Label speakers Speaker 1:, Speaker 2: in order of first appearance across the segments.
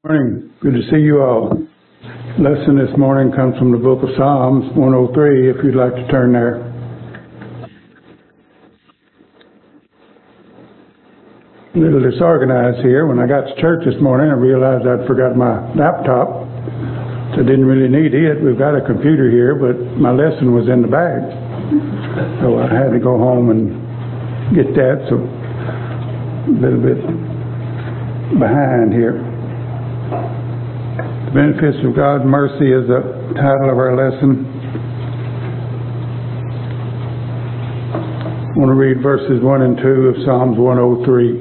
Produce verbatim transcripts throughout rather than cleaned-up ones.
Speaker 1: Morning. Good to see you all. Lesson this morning comes from the book of Psalms one oh three, if you'd like to turn there. A little disorganized here. When I got to church this morning, I realized I'd forgot my laptop. So I didn't really need it. We've got a computer here, but my lesson was in the bag. So I had to go home and get that, so a little bit behind here. The benefits of God's mercy is the title of our lesson. I want to read verses one and two of Psalms one oh three.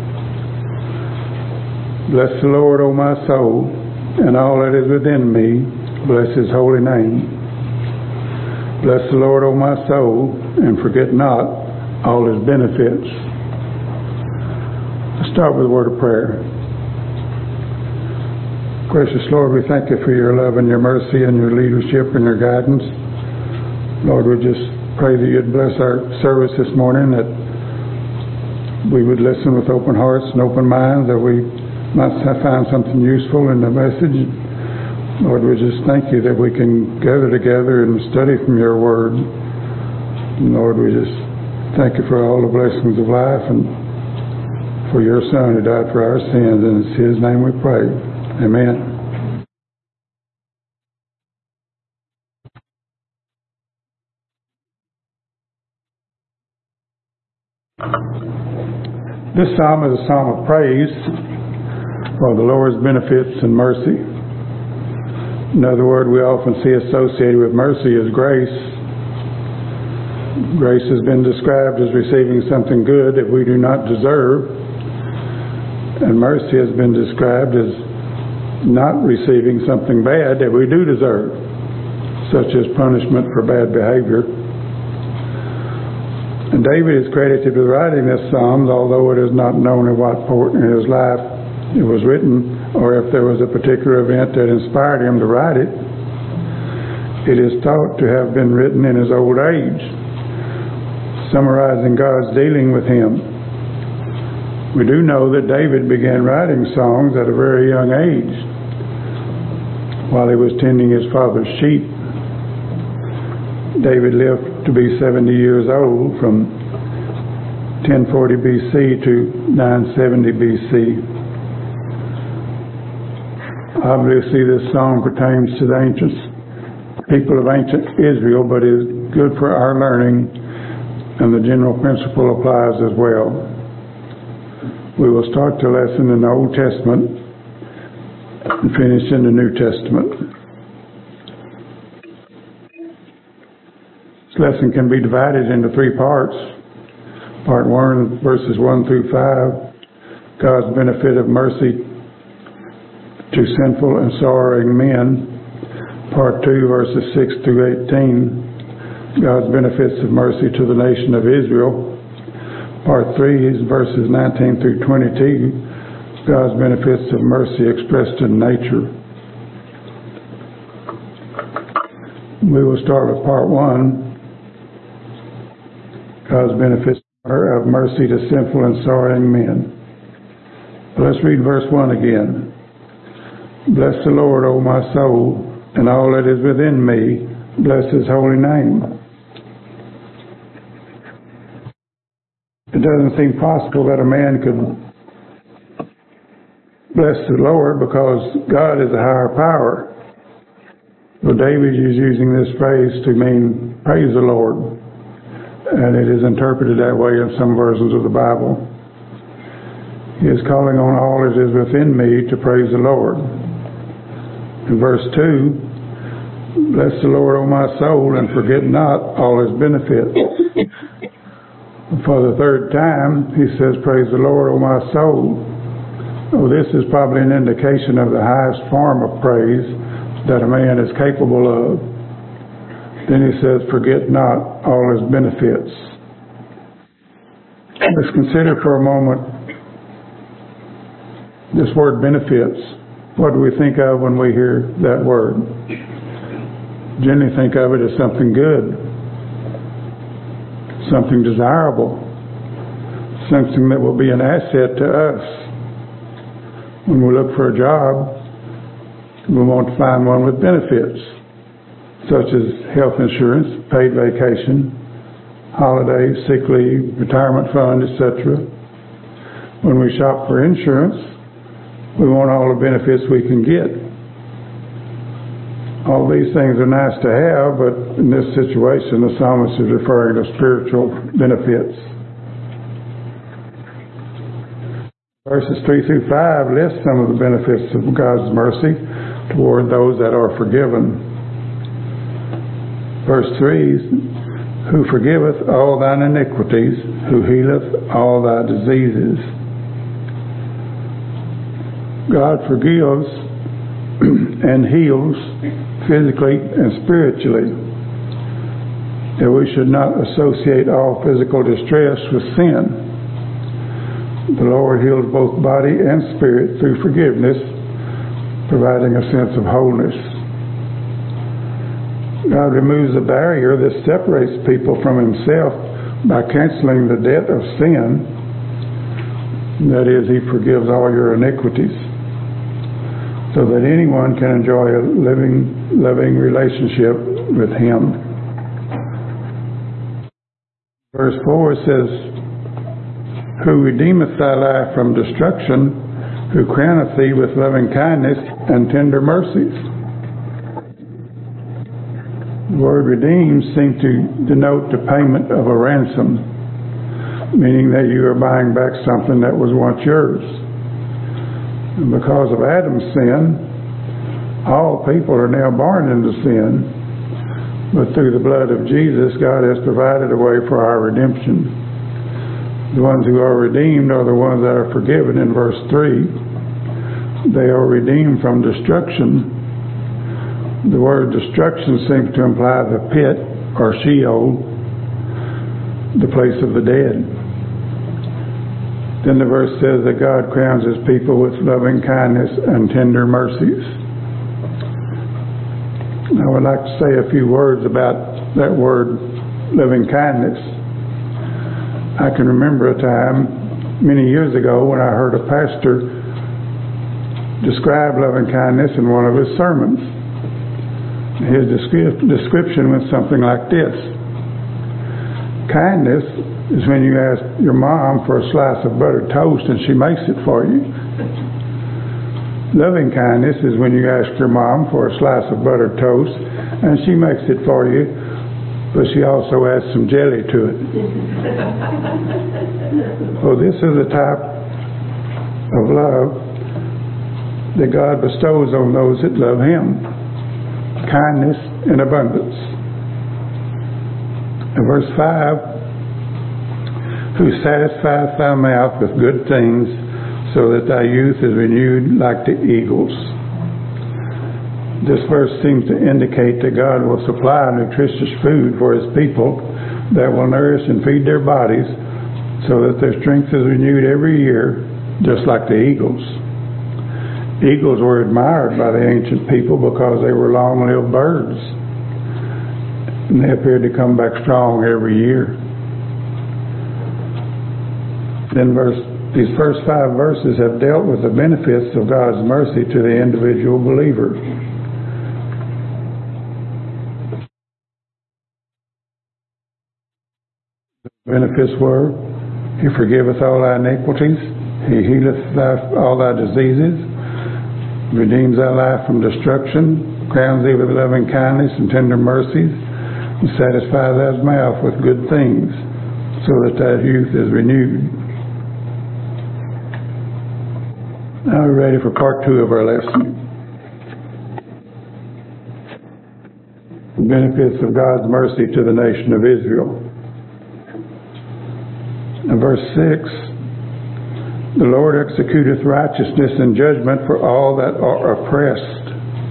Speaker 1: Bless the Lord, O my soul, and all that is within me. Bless His holy name. Bless the Lord, O my soul, and forget not all His benefits. Let's start with a word of prayer. Gracious Lord, we thank you for your love and your mercy and your leadership and your guidance. Lord, we just pray that you'd bless our service this morning, that we would listen with open hearts and open minds, that we might find something useful in the message. Lord, we just thank you that we can gather together and study from your word. And Lord, we just thank you for all the blessings of life and for your Son who died for our sins. And it's His name we pray. Amen. This psalm is a psalm of praise for the Lord's benefits and mercy. Another word we often see associated with mercy is grace. Grace has been described as receiving something good that we do not deserve, and mercy has been described as not receiving something bad that we do deserve, such as punishment for bad behavior. And David is credited with writing this psalm, although it is not known at what point in his life it was written, or if there was a particular event that inspired him to write it. It is thought to have been written in his old age, summarizing God's dealing with him. We do know that David began writing songs at a very young age, while he was tending his father's sheep. David lived to be seventy years old from ten forty B C to nine seventy B C. Obviously, this song pertains to the ancient people of ancient Israel, but is good for our learning, and the general principle applies as well. We will start the lesson in the Old Testament and finish in the New Testament. This lesson can be divided into three parts. Part one, verses one through five, God's benefit of mercy to sinful and sorrowing men. Part two, verses six through eighteen, God's benefits of mercy to the nation of Israel. Part three is verses nineteen through twenty-two, God's benefits of mercy expressed in nature. We will start with part one, God's benefits of mercy to sinful and sorrowing men. Let's read verse one again. Bless the Lord, O my soul, and all that is within me. Bless His holy name. It doesn't seem possible that a man could bless the Lord because God is a higher power. But David is using this phrase to mean praise the Lord, and it is interpreted that way in some versions of the Bible. He is calling on all that is within me to praise the Lord. In verse two, bless the Lord, O my soul, and forget not all His benefits. For the third time, he says, praise the Lord, O my soul. Oh, this is probably an indication of the highest form of praise that a man is capable of. Then he says, forget not all His benefits. Let's consider for a moment this word benefits. What do we think of when we hear that word? Generally think of it as something good, something desirable, something that will be an asset to us. When we look for a job, we want to find one with benefits, such as health insurance, paid vacation, holidays, sick leave, retirement fund, et cetera. When we shop for insurance, we want all the benefits we can get. All these things are nice to have, but in this situation, the psalmist is referring to spiritual benefits. Verses three through five list some of the benefits of God's mercy toward those that are forgiven. Verse three, who forgiveth all thine iniquities, who healeth all thy diseases. God forgives and heals physically and spiritually. That we should not associate all physical distress with sin. The Lord heals both body and spirit through forgiveness, providing a sense of wholeness. God removes the barrier that separates people from Himself by canceling the debt of sin. That is, He forgives all your iniquities, so that anyone can enjoy a living, loving relationship with Him. Verse four says, who redeemeth thy life from destruction, who crowneth thee with loving kindness and tender mercies. The word redeem seems to denote the payment of a ransom, meaning that you are buying back something that was once yours. And because of Adam's sin, all people are now born into sin. But through the blood of Jesus, God has provided a way for our redemption. The ones who are redeemed are the ones that are forgiven in verse three. They are redeemed from destruction. The word destruction seems to imply the pit or Sheol, the place of the dead. Then the verse says that God crowns His people with loving kindness and tender mercies. I would like to say a few words about that word, loving kindness. I can remember a time many years ago when I heard a pastor describe loving kindness in one of his sermons. His descri- description went something like this. Kindness is when you ask your mom for a slice of buttered toast and she makes it for you. Loving kindness is when you ask your mom for a slice of buttered toast and she makes it for you, but she also adds some jelly to it. Well, this is the type of love that God bestows on those that love Him. Kindness in abundance. In verse five, who satisfieth thy mouth with good things, so that thy youth is renewed like the eagles. This verse seems to indicate that God will supply nutritious food for His people that will nourish and feed their bodies so that their strength is renewed every year, just like the eagles. Eagles were admired by the ancient people because they were long-lived birds, and they appeared to come back strong every year. Then verse, these first five verses have dealt with the benefits of God's mercy to the individual believer. Benefits were, He forgiveth all thy iniquities, He healeth thy, all thy diseases, redeems thy life from destruction, crowns thee with loving kindness and tender mercies, and satisfies thy mouth with good things, so that thy youth is renewed. Now we're ready for part two of our lesson. The benefits of God's mercy to the nation of Israel. In verse six, the Lord executeth righteousness and judgment for all that are oppressed.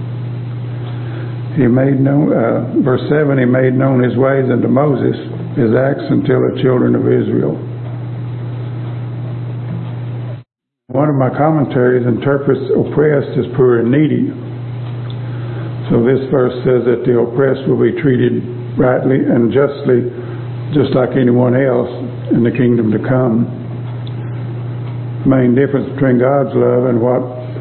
Speaker 1: He made known, uh, verse seven, He made known His ways unto Moses, His acts unto the children of Israel. One of my commentaries interprets oppressed as poor and needy. So this verse says that the oppressed will be treated rightly and justly, just like anyone else in the kingdom to come. The main difference between God's love and what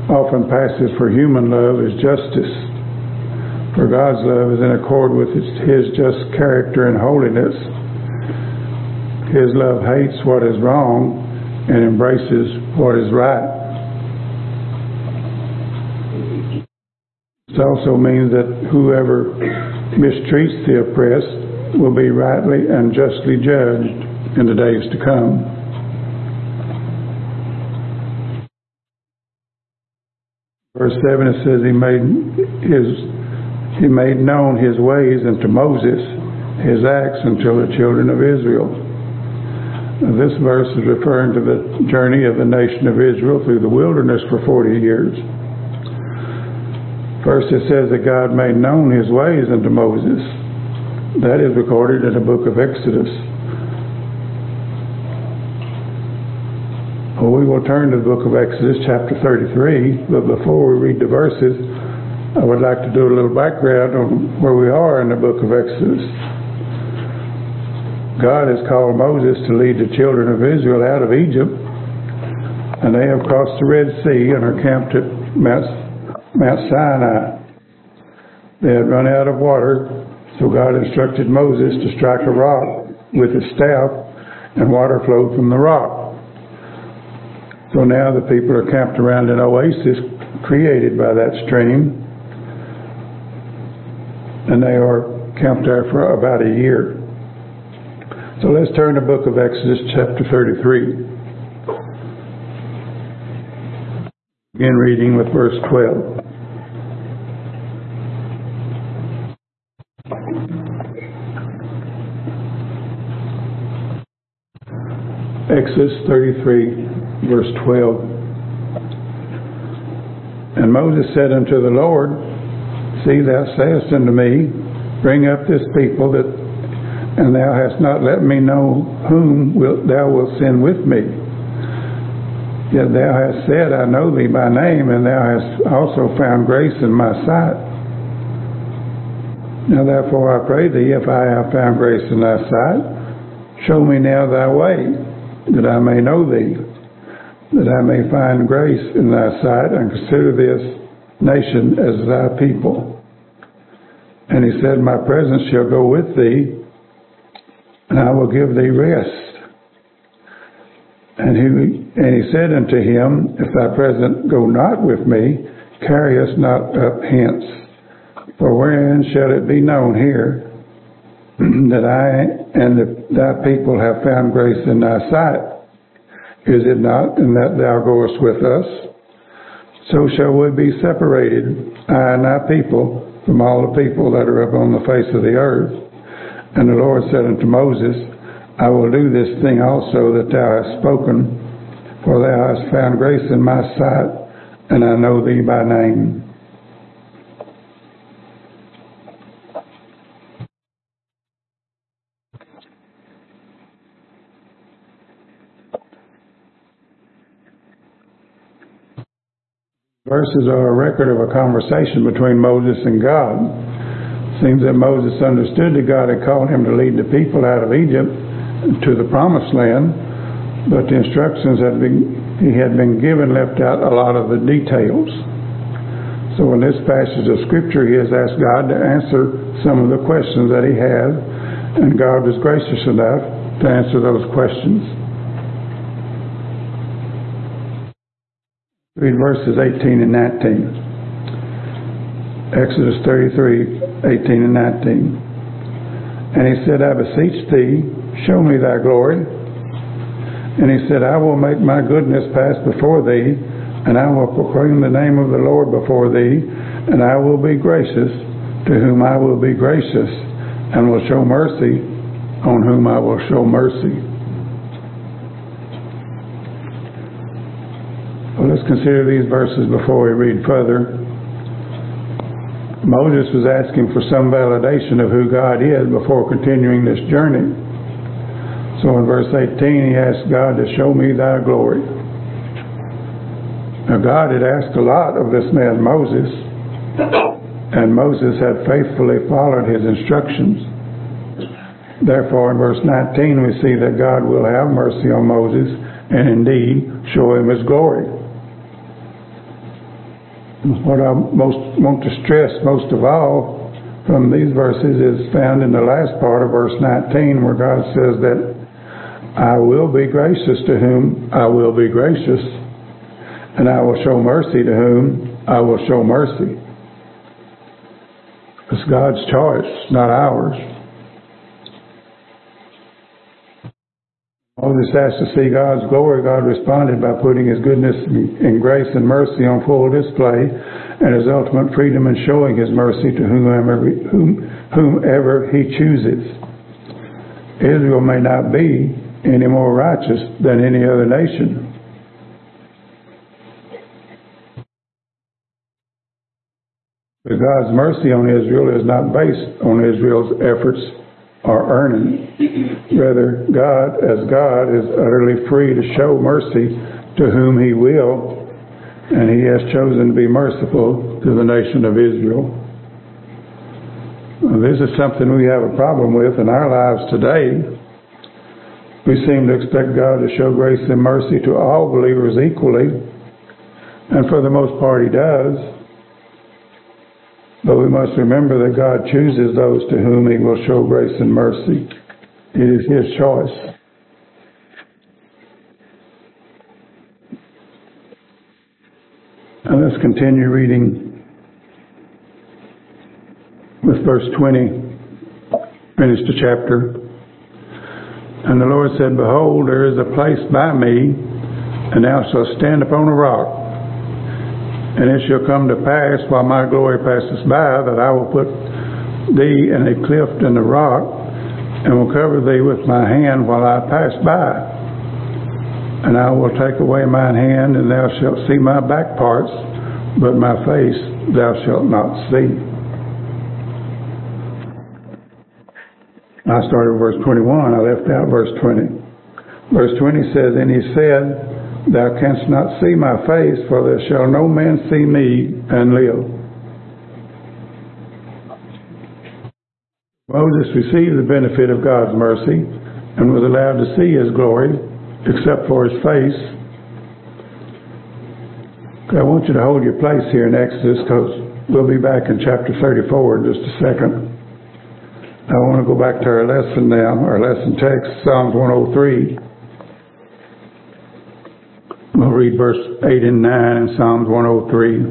Speaker 1: often passes for human love is justice. For God's love is in accord with His just character and holiness. His love hates what is wrong and embraces what is right. This also means that whoever mistreats the oppressed will be rightly and justly judged in the days to come. Verse seven, it says, He made his He made known His ways unto Moses, His acts unto the children of Israel. Now, this verse is referring to the journey of the nation of Israel through the wilderness for forty years. First it says that God made known His ways unto Moses. That is recorded in the book of Exodus. Well, we will turn to the book of Exodus, chapter thirty-three, but before we read the verses, I would like to do a little background on where we are in the book of Exodus. God has called Moses to lead the children of Israel out of Egypt, and they have crossed the Red Sea and are camped at Mount, Mount Sinai. They had run out of water, so God instructed Moses to strike a rock with his staff, and water flowed from the rock. So now the people are camped around an oasis created by that stream, and they are camped there for about a year. So let's turn to the book of Exodus, chapter thirty-three. Begin reading with verse twelve. Exodus thirty-three, verse twelve. And Moses said unto the Lord, See, thou sayest unto me, Bring up this people, that, and thou hast not let me know whom wilt, thou wilt send with me. Yet thou hast said, I know thee by name, and thou hast also found grace in my sight. Now therefore I pray thee, if I have found grace in thy sight, show me now thy way, that I may know thee, that I may find grace in thy sight, and consider this nation as thy people. And he said, My presence shall go with thee, and I will give thee rest. And he, and he said unto him, If thy presence go not with me, carry us not up hence. For wherein shall it be known here that I and the, thy people have found grace in thy sight? Is it not in that thou goest with us? So shall we be separated, I and thy people, from all the people that are upon the face of the earth. And the Lord said unto Moses, I will do this thing also that thou hast spoken, for thou hast found grace in my sight, and I know thee by name. Verses are a record of a conversation between Moses and God. It seems that Moses understood that God had called him to lead the people out of Egypt to the promised land, but the instructions that he had been given left out a lot of the details. So in this passage of Scripture, he has asked God to answer some of the questions that he had, and God was gracious enough to answer those questions. Read verses eighteen and nineteen. Exodus thirty-three, eighteen and nineteen. And he said, I beseech thee, show me thy glory. And he said, I will make my goodness pass before thee, and I will proclaim the name of the Lord before thee, and I will be gracious to whom I will be gracious, and will show mercy on whom I will show mercy. Well, let's consider these verses before we read further. Moses was asking for some validation of who God is before continuing this journey. So in verse eighteen, he asked God to show me thy glory. Now God had asked a lot of this man Moses, and Moses had faithfully followed his instructions. Therefore, in verse nineteen, we see that God will have mercy on Moses and indeed show him his glory. What I most want to stress most of all from these verses is found in the last part of verse nineteen, where God says that I will be gracious to whom I will be gracious, and I will show mercy to whom I will show mercy. It's God's choice, not ours. Moses asked to see God's glory. God responded by putting his goodness and grace and mercy on full display, and his ultimate freedom in showing his mercy to whomever, whom, whomever he chooses. Israel may not be any more righteous than any other nation. But God's mercy on Israel is not based on Israel's efforts or earning. Rather, God, as God, is utterly free to show mercy to whom he will, and he has chosen to be merciful to the nation of Israel. Now, this is something we have a problem with in our lives today. We seem to expect God to show grace and mercy to all believers equally, and for the most part he does. But we must remember that God chooses those to whom he will show grace and mercy. It is his choice. And let's continue reading with verse twenty. Finish the chapter. And the Lord said, Behold, there is a place by me, and thou shalt stand upon a rock. And it shall come to pass, while my glory passes by, that I will put thee in a cleft in the rock, and will cover thee with my hand while I pass by. And I will take away mine hand, and thou shalt see my back parts, but my face thou shalt not see. I started with verse twenty-one. I left out verse twenty. Verse twenty says, And he said, Thou canst not see my face, for there shall no man see me and live. Moses received the benefit of God's mercy and was allowed to see his glory, except for his face. I want you to hold your place here in Exodus, because we'll be back in chapter thirty-four in just a second. I want to go back to our lesson now, our lesson text, Psalms one oh three. We'll read verse eight and nine in Psalms one oh three.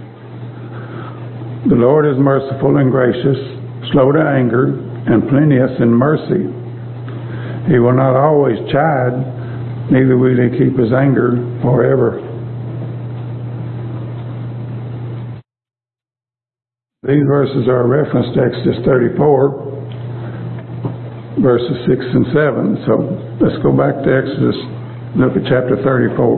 Speaker 1: The Lord is merciful and gracious, slow to anger, and plenteous in mercy. He will not always chide, neither will he keep his anger forever. These verses are a reference to Exodus thirty-four, verses six and seven. So let's go back to Exodus, look at chapter thirty-four,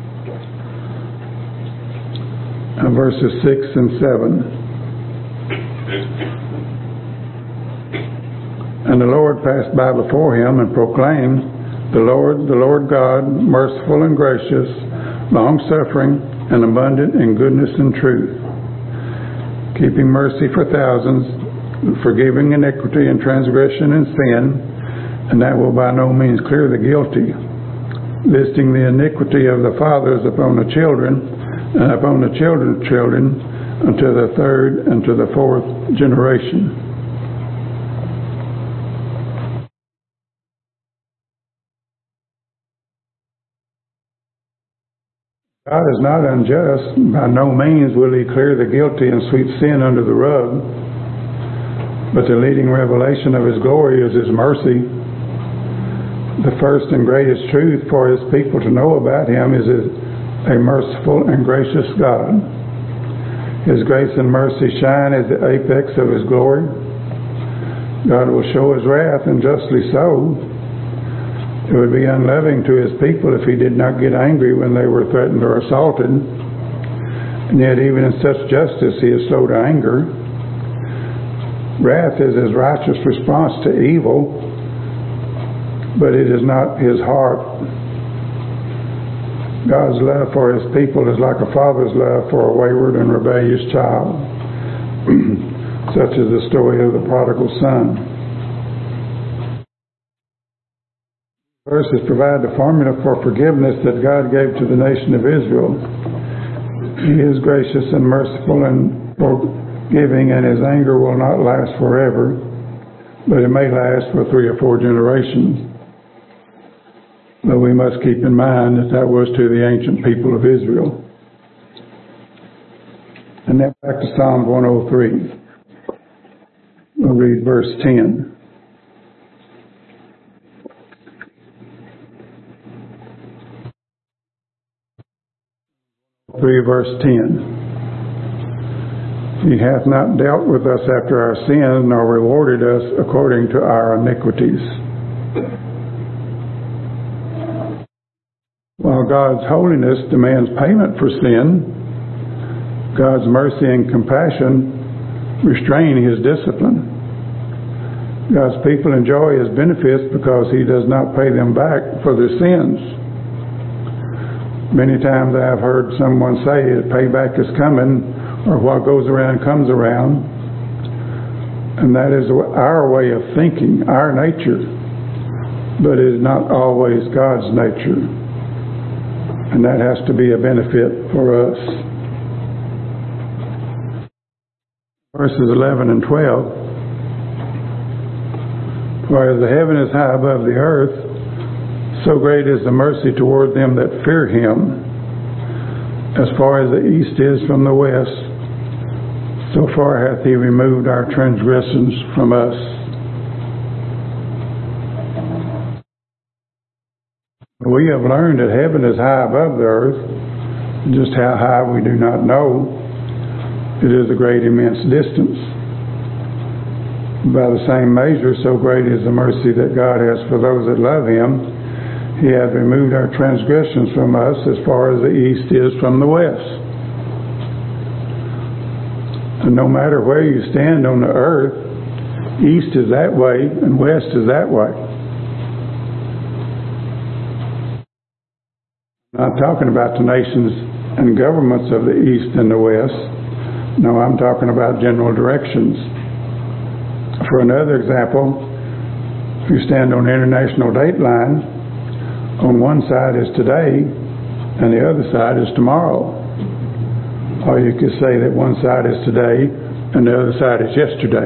Speaker 1: and verses six and seven. And the Lord passed by before him and proclaimed, The Lord, the Lord God, merciful and gracious, long-suffering and abundant in goodness and truth, keeping mercy for thousands, forgiving iniquity and transgression and sin, and that will by no means clear the guilty, visiting the iniquity of the fathers upon the children, and upon the children's children, unto the third and to the fourth generation. God is not unjust. By no means will he clear the guilty and sweep sin under the rug. But the leading revelation of his glory is his mercy. The first and greatest truth for his people to know about him is a merciful and gracious God. His grace and mercy shine as the apex of his glory. God will show his wrath, and justly so. It would be unloving to his people if he did not get angry when they were threatened or assaulted. And yet even in such justice he is slow to anger. Wrath is his righteous response to evil, but it is not his heart. God's love for his people is like a father's love for a wayward and rebellious child, such as the story of the prodigal son. Verses provide the formula for forgiveness that God gave to the nation of Israel. He is gracious and merciful and forgiving, and his anger will not last forever, but it may last for three or four generations. But we must keep in mind that that was to the ancient people of Israel. And then back to Psalm one oh three. We'll read verse ten. three verse ten. He hath not dealt with us after our sins, nor rewarded us according to our iniquities. While God's holiness demands payment for sin, God's mercy and compassion restrain his discipline. God's people enjoy his benefits because he does not pay them back for their sins. Many times I have heard someone say that payback is coming, or what goes around comes around. And that is our way of thinking, our nature. But it is not always God's nature. And that has to be a benefit for us. Verses eleven and twelve. For as the heaven is high above the earth, so great is the mercy toward them that fear him. As far as the east is from the west, so far hath he removed our transgressions from us. We have learned that heaven is high above the earth. Just how high we do not know. It is a great immense distance. By the same measure, so great is the mercy that God has for those that love him. He hath removed our transgressions from us as far as the east is from the west. And no matter where you stand on the earth, east is that way and west is that way. I'm not talking about the nations and governments of the east and the west. No, I'm talking about general directions. For another example, if you stand on the international date line, on one side is today and the other side is tomorrow. Or you could say that one side is today and the other side is yesterday.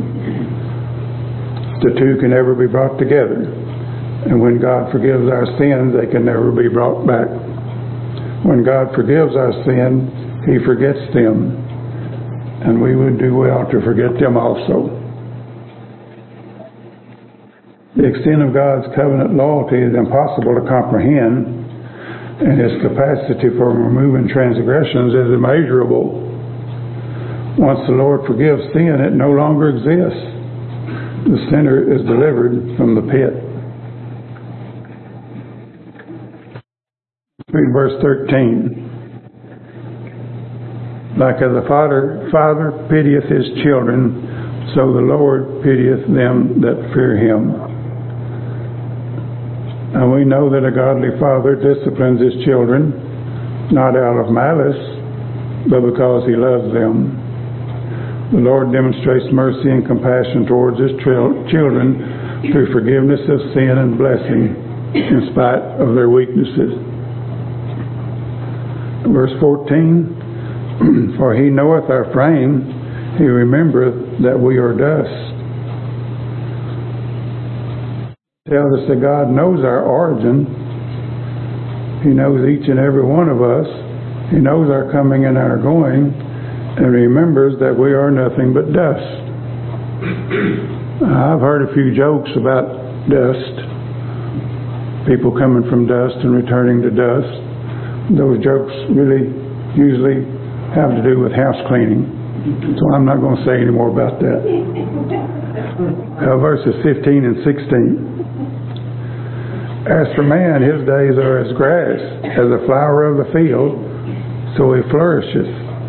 Speaker 1: The two can never be brought together. And when God forgives our sins, they can never be brought back. When God forgives our sin, he forgets them. And we would do well to forget them also. The extent of God's covenant loyalty is impossible to comprehend, and his capacity for removing transgressions is immeasurable. Once the Lord forgives sin, it no longer exists. The sinner is delivered from the pit. Read verse thirteen. Like as the father, father pitieth his children, so the Lord pitieth them that fear him. And we know that a godly father disciplines his children, not out of malice, but because he loves them. The Lord demonstrates mercy and compassion towards his children through forgiveness of sin and blessing in spite of their weaknesses. Verse fourteen, for he knoweth our frame, he remembereth that we are dust. Tells us that God knows our origin. He knows each and every one of us. He knows our coming and our going, and remembers that we are nothing but dust. I've heard a few jokes about dust, people coming from dust and returning to dust. Those jokes really usually have to do with house cleaning, so I'm not going to say any more about that. Uh, verses fifteen and sixteen. As for man, his days are as grass, as a flower of the field, so he flourisheth.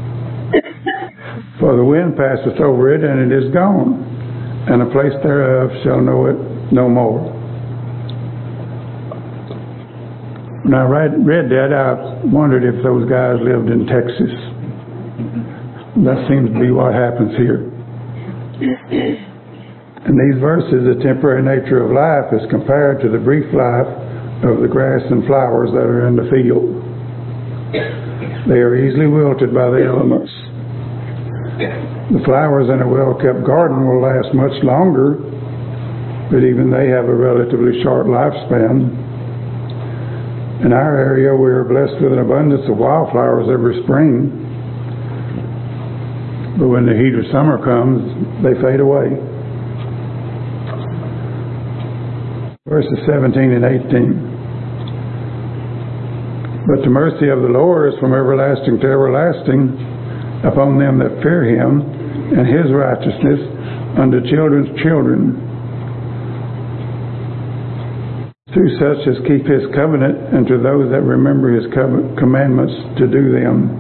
Speaker 1: For the wind passeth over it, and it is gone, and the place thereof shall know it no more. When I read, read that, I wondered if those guys lived in Texas. That seems to be what happens here. In these verses, the temporary nature of life is compared to the brief life of the grass and flowers that are in the field. They are easily wilted by the elements. The flowers in a well-kept garden will last much longer, but even they have a relatively short lifespan. In our area, we are blessed with an abundance of wildflowers every spring, but when the heat of summer comes, they fade away. Verses seventeen and eighteen. But the mercy of the Lord is from everlasting to everlasting upon them that fear him, and his righteousness unto children's children, to such as keep his covenant, and to those that remember his commandments to do them.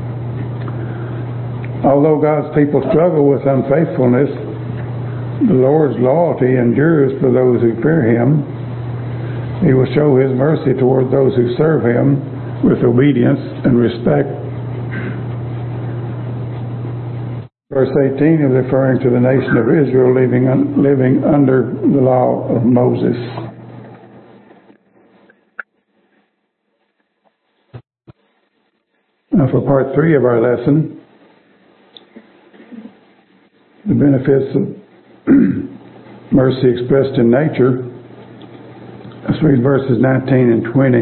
Speaker 1: Although God's people struggle with unfaithfulness, the Lord's loyalty endures for those who fear him. He will show his mercy toward those who serve him with obedience and respect. Verse eighteen is referring to the nation of Israel living, un- living under the law of Moses. Now for part three of our lesson, the benefits of mercy expressed in nature. Let's read verses nineteen and twenty.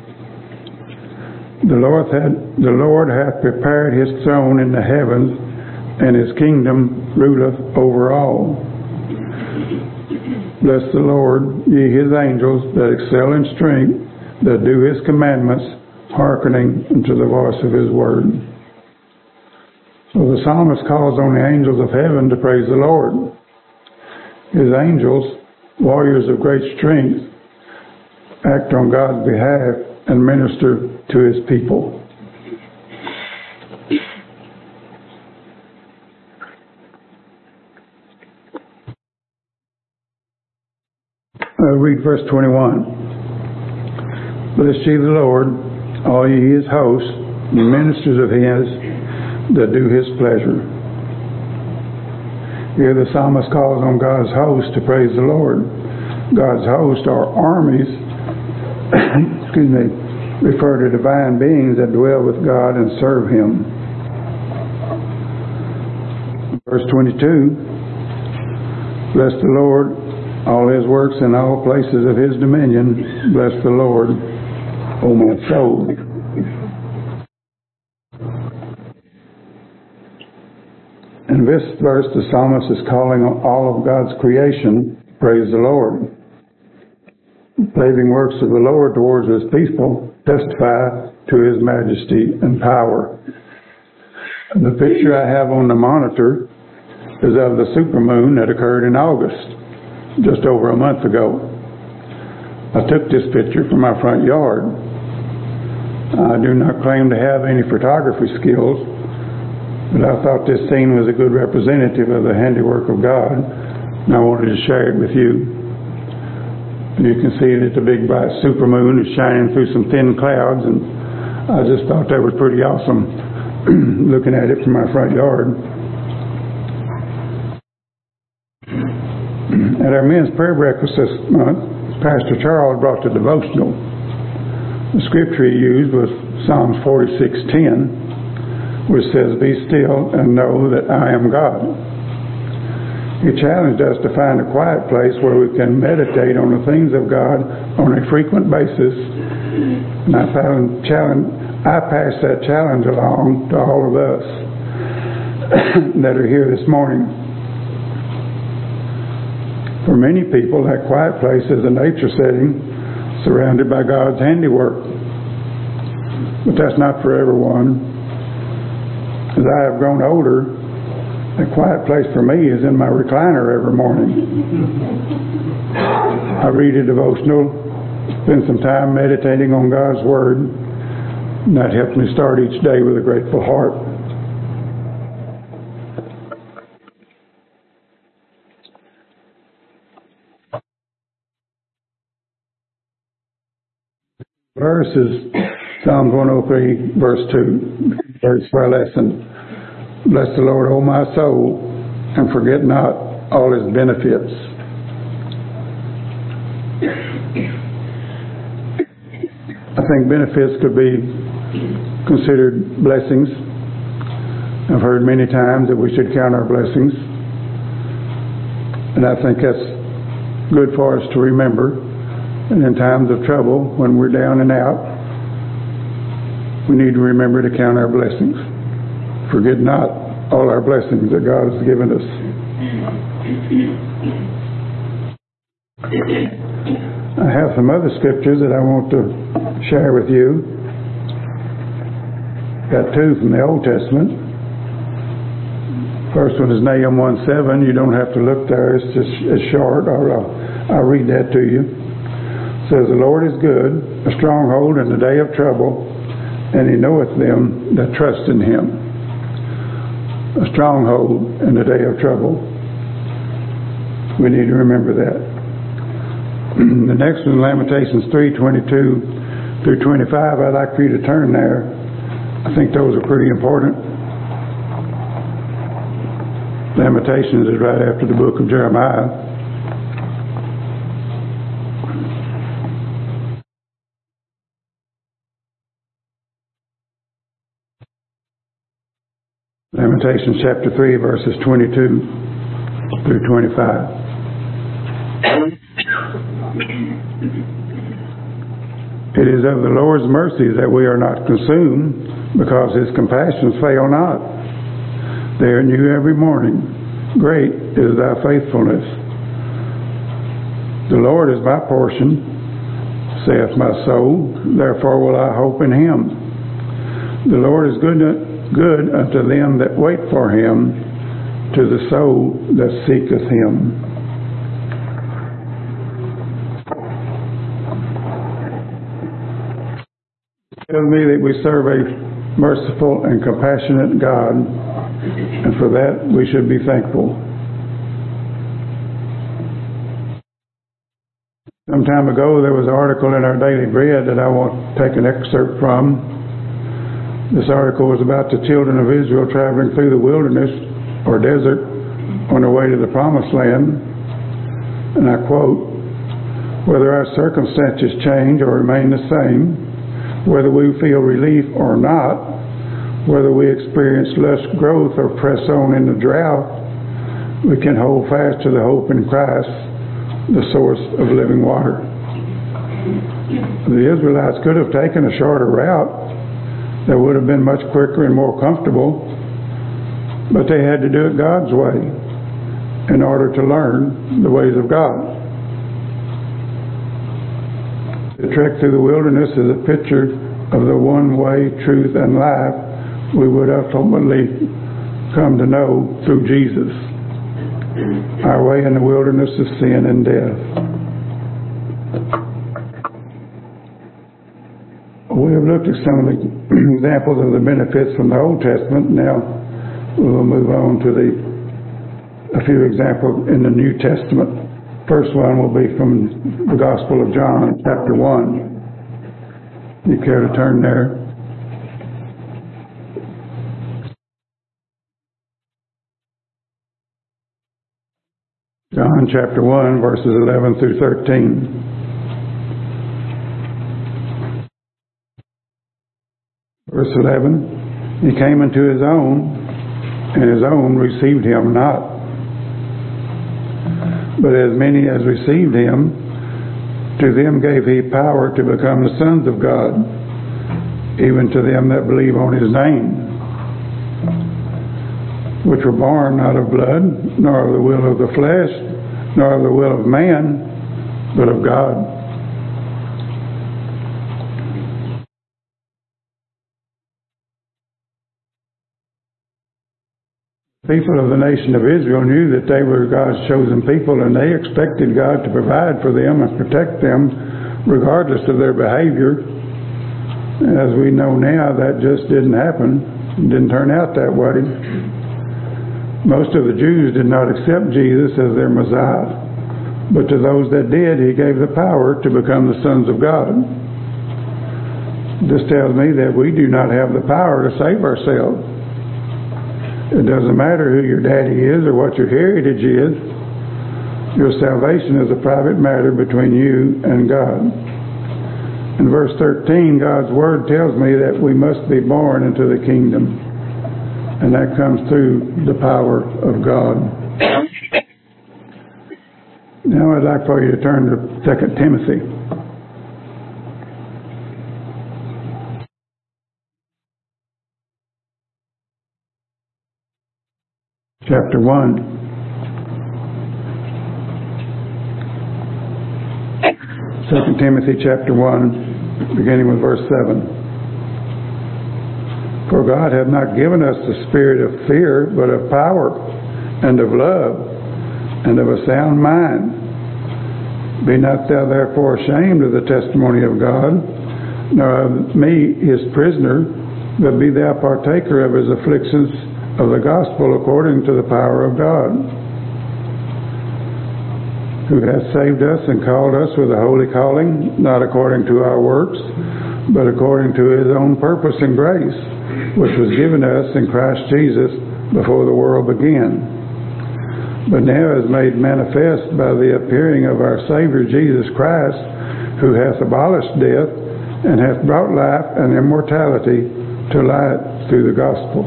Speaker 1: The Lord, had, the Lord hath prepared his throne in the heavens, and his kingdom ruleth over all. Bless the Lord, ye his angels that excel in strength, that do his commandments, hearkening unto the voice of his word. So the psalmist calls on the angels of heaven to praise the Lord. His angels, warriors of great strength, act on God's behalf and minister to his people. Uh, read verse twenty-one. Bless ye the Lord, all ye his hosts, the ministers of his that do his pleasure. Here the psalmist calls on God's host to praise the Lord. God's hosts are armies, excuse me, refer to divine beings that dwell with God and serve him. Verse twenty-two, bless the Lord, all his works in all places of his dominion. Bless the Lord, O my soul. In this verse, the psalmist is calling on all of God's creation, praise the Lord. The saving works of the Lord towards his people testify to his majesty and power. The picture I have on the monitor is of the supermoon that occurred in August, just over a month ago. I took this picture from my front yard. I do not claim to have any photography skills, but I thought this scene was a good representative of the handiwork of God, and I wanted to share it with you. You can see that the big bright supermoon is shining through some thin clouds, and I just thought that was pretty awesome looking at it from my front yard. At our men's prayer breakfast this month, Pastor Charles brought the devotional. The scripture he used was Psalms forty-six ten, which says, "Be still and know that I am God." He challenged us to find a quiet place where we can meditate on the things of God on a frequent basis. And I, found challenge, I pass that challenge along to all of us that are here this morning. For many people, that quiet place is a nature setting surrounded by God's handiwork. But that's not for everyone. As I have grown older, a quiet place for me is in my recliner every morning. I read a devotional, spend some time meditating on God's Word, and that helps me start each day with a grateful heart. Verse is Psalm one oh three, verse two, verse for our lesson. Bless the Lord, O my soul, and forget not all his benefits. I think benefits could be considered blessings. I've heard many times that we should count our blessings, and I think that's good for us to remember. And in times of trouble, when we're down and out, we need to remember to count our blessings. Forget not all our blessings that God has given us. I have some other scriptures that I want to share with you. Got two from the Old Testament. First one is Nahum one seven. You don't have to look there. It's just it's short. Or I'll, I'll read that to you. It says, the Lord is good, a stronghold in the day of trouble, and he knoweth them that trust in him. A stronghold in the day of trouble. We need to remember that. The next one, Lamentations three twenty-two through twenty-five. I'd like for you to turn there. I think those are pretty important. Lamentations is right after the book of Jeremiah. Lamentations chapter three, verses twenty-two through twenty-five. It is of the Lord's mercies that we are not consumed, because his compassions fail not. They are new every morning. Great is thy faithfulness. The Lord is my portion, saith my soul, therefore will I hope in him. The Lord is good, good unto them that wait for him, to the soul that seeketh him. It tells me that we serve a merciful and compassionate God, and for that we should be thankful. Some time ago there was an article in our Daily Bread that I want to take an excerpt from. This article was about the children of Israel traveling through the wilderness or desert on their way to the Promised Land. And I quote, whether our circumstances change or remain the same, whether we feel relief or not, whether we experience less growth or press on in the drought, we can hold fast to the hope in Christ, the source of living water. The Israelites could have taken a shorter route that would have been much quicker and more comfortable, but they had to do it God's way in order to learn the ways of God. The trek through the wilderness is a picture of the one way, truth, and life we would ultimately come to know through Jesus. Our way in the wilderness is sin and death. We have looked at some of the examples of the benefits from the Old Testament. Now we will move on to the a few examples in the New Testament. First one will be from the Gospel of John, chapter one. You care to turn there? John chapter one, verses eleven through thirteen. Verse eleven, he came into his own, and his own received him not. But as many as received him, to them gave he power to become the sons of God, even to them that believe on his name, which were born not of blood, nor of the will of the flesh, nor of the will of man, but of God. People of the nation of Israel knew that they were God's chosen people, and they expected God to provide for them and protect them regardless of their behavior. As we know now, that just didn't happen. It didn't turn out that way. Most of the Jews did not accept Jesus as their Messiah, but to those that did, he gave the power to become the sons of God. This tells me that we do not have the power to save ourselves. It doesn't matter who your daddy is or what your heritage is. Your salvation is a private matter between you and God. In verse thirteen, God's Word tells me that we must be born into the kingdom, and that comes through the power of God. Now I'd like for you to turn to Second Timothy. Chapter one. Second Timothy chapter one, beginning with verse seven. For God hath not given us the spirit of fear, but of power, and of love, and of a sound mind. Be not thou therefore ashamed of the testimony of God, nor of me his prisoner, but be thou partaker of his afflictions of the gospel according to the power of God, who hath saved us and called us with a holy calling, not according to our works, but according to his own purpose and grace, which was given us in Christ Jesus before the world began, but now is made manifest by the appearing of our Savior Jesus Christ, who hath abolished death, and hath brought life and immortality to light through the gospel.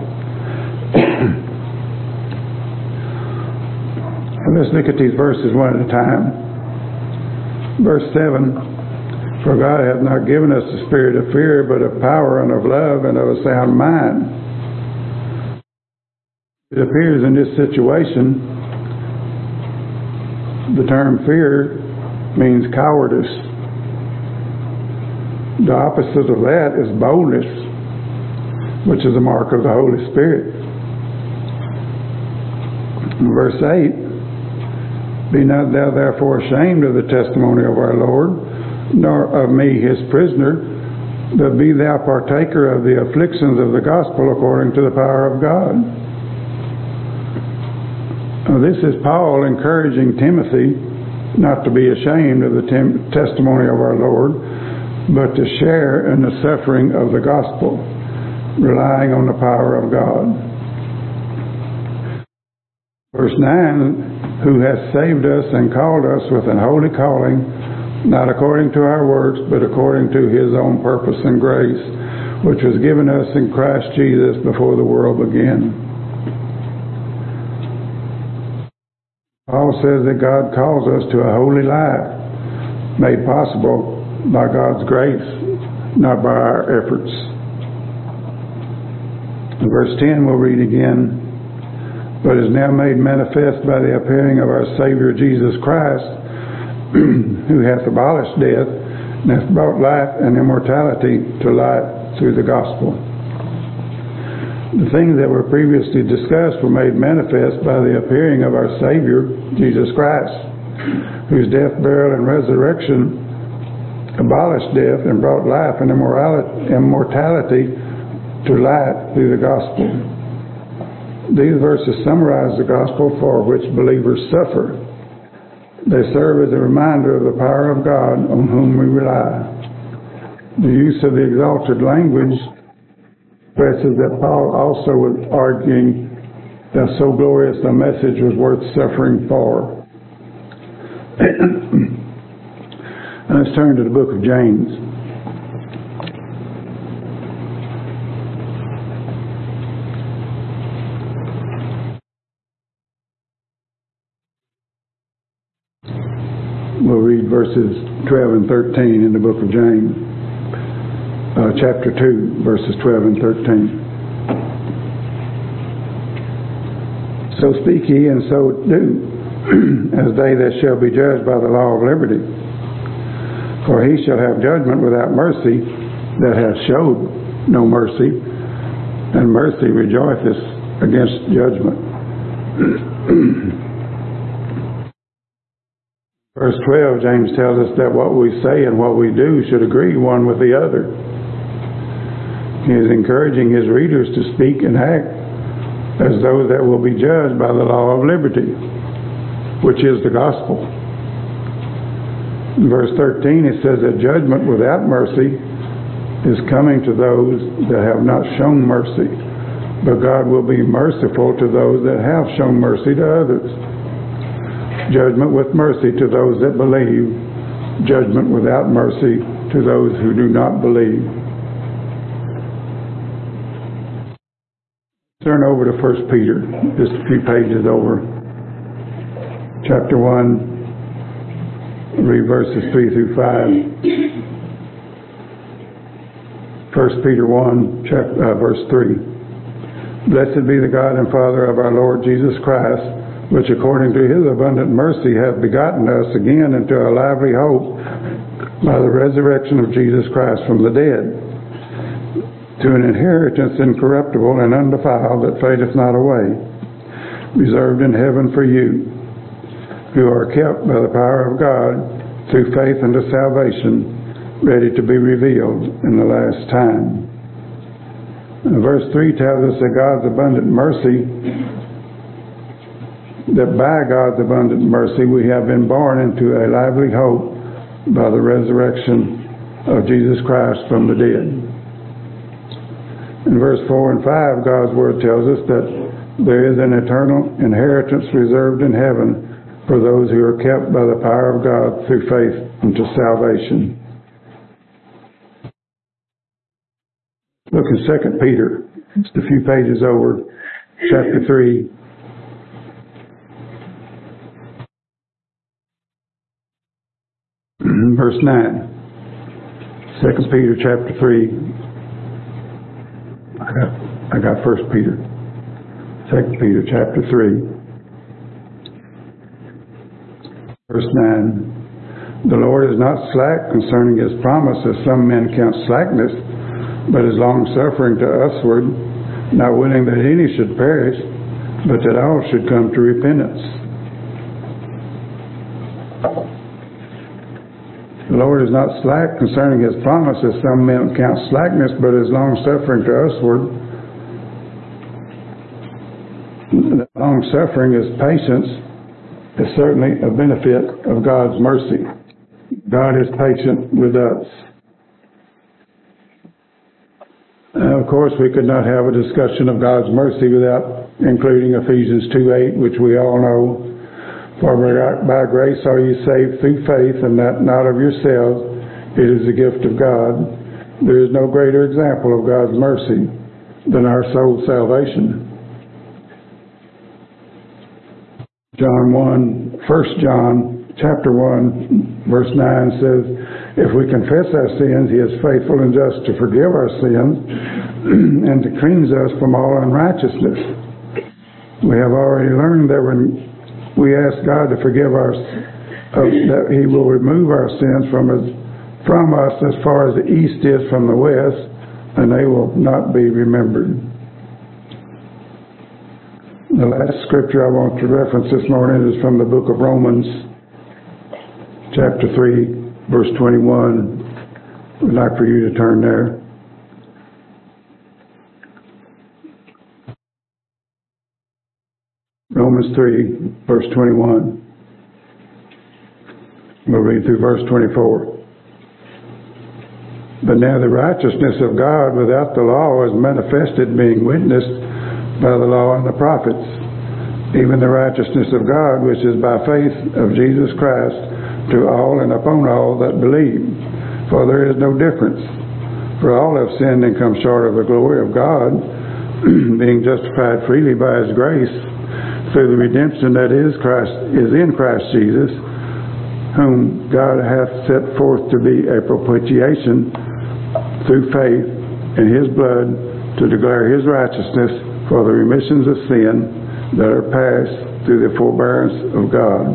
Speaker 1: Let's look at these verses one at a time. Verse seven, for God hath not given us the spirit of fear, but of power and of love and of a sound mind. It appears in this situation, the term fear means cowardice. The opposite of that is boldness, which is a mark of the Holy Spirit. In verse eight, be not thou therefore ashamed of the testimony of our Lord, nor of me his prisoner, but be thou partaker of the afflictions of the gospel according to the power of God. Now, this is Paul encouraging Timothy not to be ashamed of the tem- testimony of our Lord, but to share in the suffering of the gospel, relying on the power of God. Verse nine, who hath saved us and called us with an holy calling, not according to our works, but according to his own purpose and grace, which was given us in Christ Jesus before the world began. Paul says that God calls us to a holy life, made possible by God's grace, not by our efforts. In verse ten, we'll read again, but is now made manifest by the appearing of our Savior Jesus Christ, who hath abolished death, and hath brought life and immortality to light through the gospel. The things that were previously discussed were made manifest by the appearing of our Savior Jesus Christ, whose death, burial, and resurrection abolished death and brought life and immortality to light through the gospel. These verses summarize the gospel for which believers suffer. They serve as a reminder of the power of God on whom we rely. The use of the exalted language expresses that Paul also was arguing that so glorious a message was worth suffering for. Let's turn to the book of James. We'll read verses twelve and thirteen in the book of James, uh, chapter two, verses twelve and thirteen. So speak ye, and so do, as they that shall be judged by the law of liberty. For he shall have judgment without mercy that hath showed no mercy, and mercy rejoiceth against judgment. Verse twelve, James tells us that what we say and what we do should agree one with the other. He is encouraging his readers to speak and act as those that will be judged by the law of liberty, which is the gospel. In verse thirteen, it says that judgment without mercy is coming to those that have not shown mercy, but God will be merciful to those that have shown mercy to others. Judgment with mercy to those that believe, judgment without mercy to to those who do not believe. Turn over to First Peter, just a few pages over. Chapter one, read verses three through five. First Peter one, chapter, uh, verse three. Blessed be the God and Father of our Lord Jesus Christ, which according to his abundant mercy hath begotten us again into a lively hope by the resurrection of Jesus Christ from the dead, to an inheritance incorruptible and undefiled that fadeth not away, reserved in heaven for you, who are kept by the power of God through faith unto salvation, ready to be revealed in the last time. And verse three tells us that God's abundant mercy, that by God's abundant mercy we have been born into a lively hope by the resurrection of Jesus Christ from the dead. In verse four and five, God's Word tells us that there is an eternal inheritance reserved in heaven for those who are kept by the power of God through faith unto salvation. Look in Second Peter, just a few pages over, chapter three. Verse nine. Second Peter chapter three. I got, I got First Peter. Second Peter chapter three. Verse nine. The Lord is not slack concerning his promise, as some men count slackness, but is long-suffering to usward, not willing that any should perish, but that all should come to repentance. The Lord is not slack concerning his promise, as some men count slackness, but is long-suffering to usward. Long-suffering is patience, is certainly a benefit of God's mercy. God is patient with us. Uh, of course, we could not have a discussion of God's mercy without including Ephesians two eight, which we all know. For by grace are you saved through faith, and that not of yourselves, it is the gift of God. There is no greater example of God's mercy than our soul salvation. John one, First John chapter one, verse nine says, if we confess our sins, he is faithful and just to forgive our sins and to cleanse us from all unrighteousness. We have already learned that when we ask God to forgive our, uh, that he will remove our sins from us, from us as far as the east is from the west, and they will not be remembered. The last scripture I want to reference this morning is from the book of Romans, chapter three, verse twenty-one. I'd like for you to turn there. Romans three, verse twenty-one. We'll read through verse twenty-four. But now the righteousness of God without the law is manifested, being witnessed by the law and the prophets, even the righteousness of God, which is by faith of Jesus Christ, to all and upon all that believe. For there is no difference. For all have sinned and come short of the glory of God, being justified freely by his grace, through the redemption that is Christ is in Christ Jesus, whom God hath set forth to be a propitiation through faith in his blood, to declare his righteousness for the remissions of sin that are passed through the forbearance of God.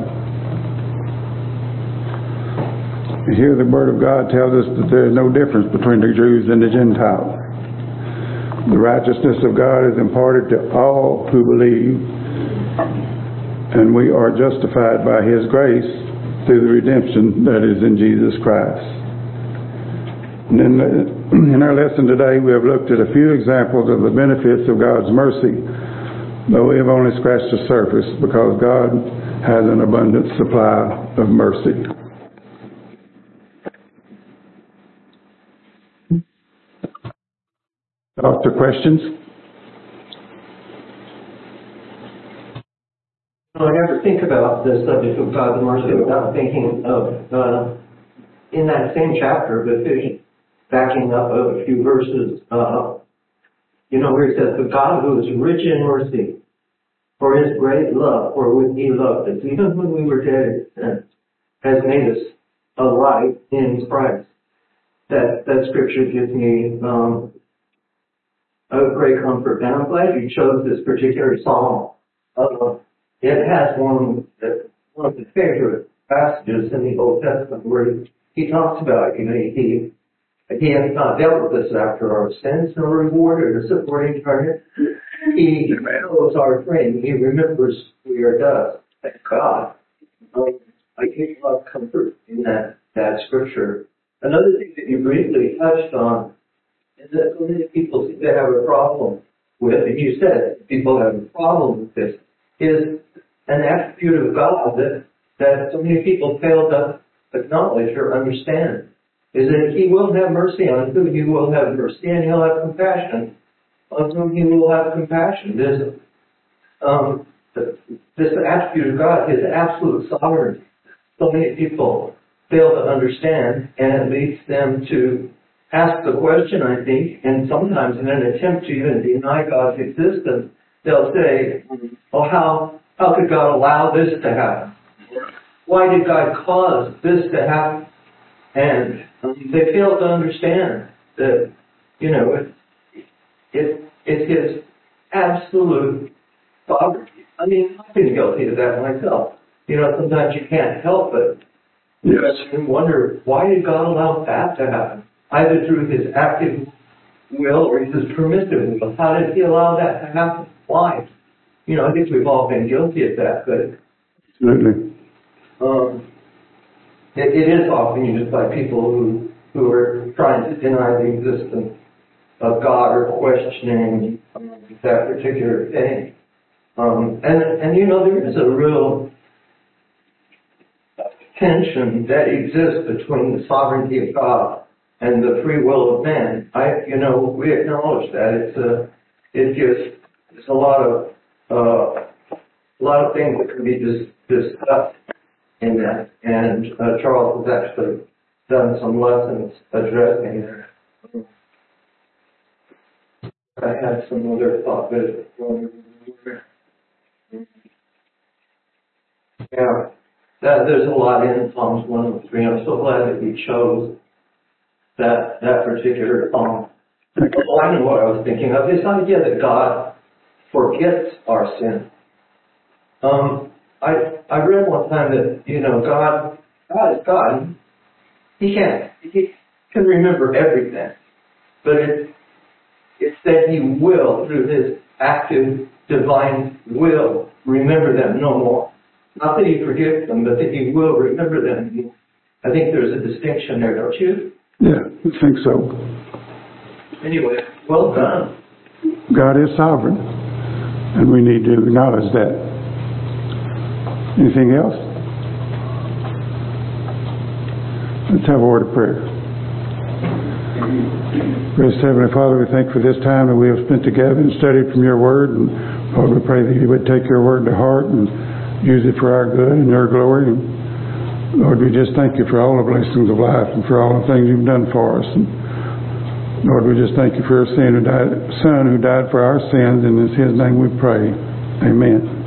Speaker 1: And here the Word of God tells us that there is no difference between the Jews and the Gentiles. The righteousness of God is imparted to all who believe, and we are justified by his grace through the redemption that is in Jesus Christ. And in, the, in our lesson today, we have looked at a few examples of the benefits of God's mercy, though we have only scratched the surface, because God has an abundant supply of mercy. Thoughts or questions?
Speaker 2: I never think about the subject of God's mercy without thinking of uh, in that same chapter of Ephesians, backing up a few verses, uh, you know, where it says, "The God who is rich in mercy, for his great love, for when he loved us, even when we were dead in sin, has made us alive in Christ." That, that scripture gives me um, a great comfort. And I'm glad you chose this particular psalm. Uh, it has one, one of the favorite passages in the Old Testament where he, he talks about, you know, he, he has not dealt with us after our sins, nor rewarded us according to our sins. He knows our frame. He remembers we are dust. Thank God. Um, I take a lot of comfort in that, that scripture. Another thing that you briefly touched on is that so many people seem to have a problem with, and you said people have a problem with this, is an attribute of God that, that so many people fail to acknowledge or understand, is that he will have mercy on whom he will have mercy, and he'll have compassion on whom he will have compassion. There's, um, this attribute of God is absolute sovereignty. So many people fail to understand, and it leads them to ask the question, I think, and sometimes in an attempt to even deny God's existence, they'll say, oh, how, how could God allow this to happen? Why did God cause this to happen? And um, they fail to understand that, you know, it, it, it's his absolute sovereignty. I mean, I've been guilty of that myself. You know, sometimes you can't help it.
Speaker 1: Yes.
Speaker 2: And wonder, why did God allow that to happen? Either through his active will or his permissive will. How did he allow that to happen? Why? You know, I think we've all been guilty of that, but
Speaker 1: Absolutely.
Speaker 2: um, it, it is often used by people who, who are trying to deny the existence of God or questioning um, that particular thing. Um, and, and, you know, there is a real tension that exists between the sovereignty of God and the free will of man. I, you know, we acknowledge that. It's a, it gives, there's a lot of, uh, a lot of things that can be dis- discussed in that. And uh, Charles has actually done some lessons addressing that. I had some other thought, but yeah. That, there's a lot in Psalms one oh three. I'm so glad that you chose that that particular psalm. Well, I know what I was thinking of. This idea that God forgets our sin. Um, I I read one time that, you know, God God is God. He can't He can remember everything, but it it's that He will, through His active divine will, remember them no more. Not that he forgives them, but that he will remember them. I think there's a distinction there, don't you?
Speaker 1: Yeah, I think so.
Speaker 2: Anyway, well done.
Speaker 1: God is sovereign, and we need to acknowledge that. Anything else? Let's have a word of prayer. Gracious Heavenly Father, we thank you for this time that we have spent together and studied from your word. And Lord, we pray that you would take your word to heart and use it for our good and your glory. And Lord, we just thank you for all the blessings of life and for all the things you've done for us. And Lord, we just thank you for your son who died, son who died for our sins, and in his name we pray. Amen.